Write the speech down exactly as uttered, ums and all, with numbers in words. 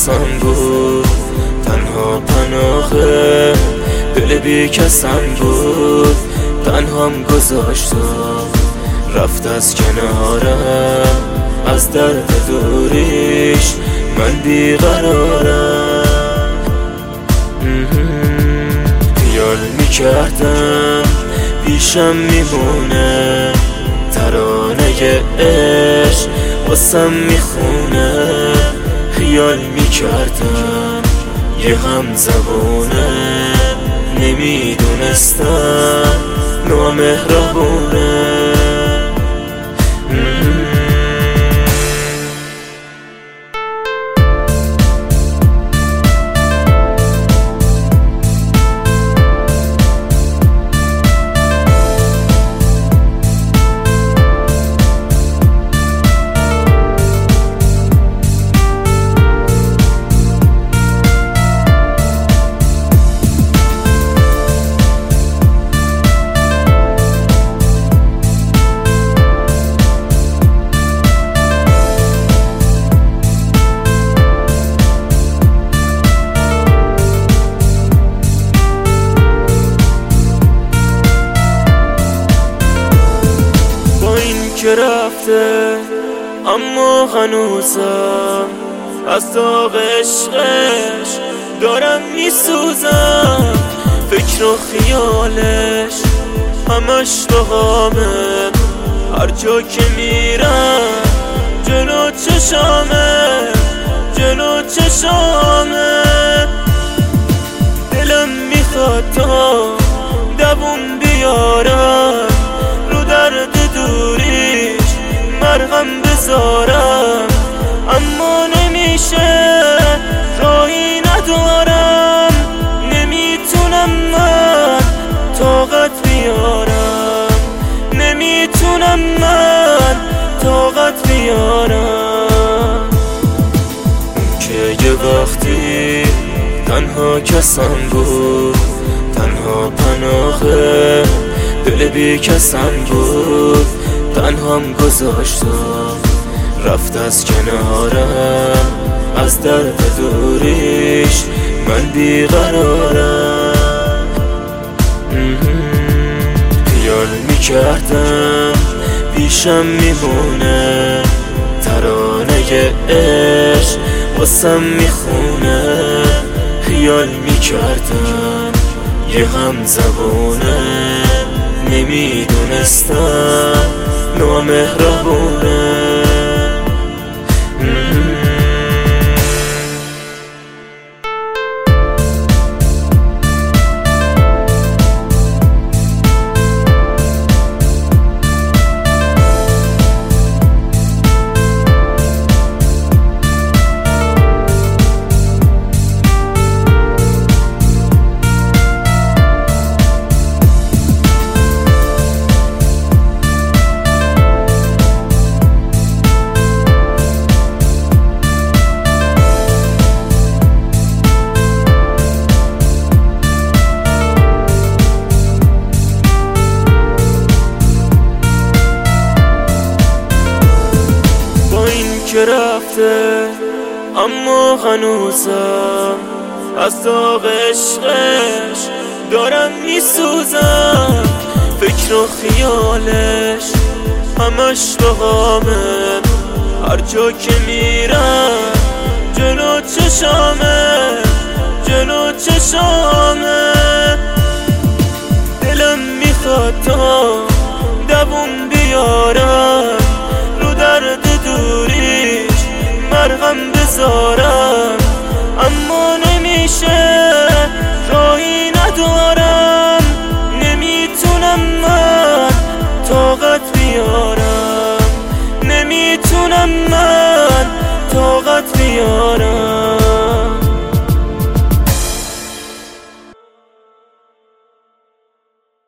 کسم بود، تنها پناهه دل بی کسم بود. تنهام گذاشت و رفت از کنارم، از درد دوریش من بیقرارم. خیال میکردم پیشم میمونه، ترانه عشق واسم میخونه. خیال میکردم یه هم زبونه، نمیدونستم نامهربونه. که رفته اما هنوزم از داغ عشقش دارم میسوزم. فکر و خیالش همش باهامه، هر جا که میرم جلو چشامه، جلو چشامه. دلم میخواد تا دووم بیارم، رو درد دوریش مرهم بذارم، اما نمیشه، راهی ندارم. نمیتونم من طاقت بیارم، نمیتونم من طاقت بیارم. که یه وقتی تنها کسم بود، تنها پناهه دل بی کسم بود. تنهام گذاشت و رفت از کنارم، از درد دوریش من بیقرارم. خیال میکردم پیشم میمونه، ترانه عشق واسم میخونه. خیال میکردم یه هم زبونه، نمیدونستم نامهربونه. که رفته اما هنوزم از داغ عشقش دارم میسوزم. فکر و خیالش همش باهامه، هر جا که میرم جلو چشامه، جلو چشامه. دلم میخواد تا دووم بیارم، رو درد دوریش مرهم بذارم، اما نمیشه، راهی ندارم. نمیتونم من طاقت بیارم، نمیتونم من طاقت بیارم.